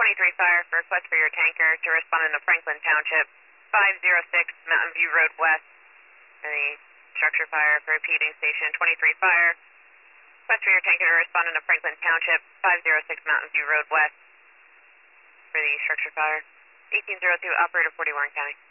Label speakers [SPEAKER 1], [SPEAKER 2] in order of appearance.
[SPEAKER 1] Fire for request for your tanker to respond in the Franklin Township, 506 Mountain View Road West. And the structure fire for repeating station 23 Fire. Request for your tanker to respond in the Franklin Township, 506 Mountain View Road West for the structure fire. 1802, operator 40 Warren County.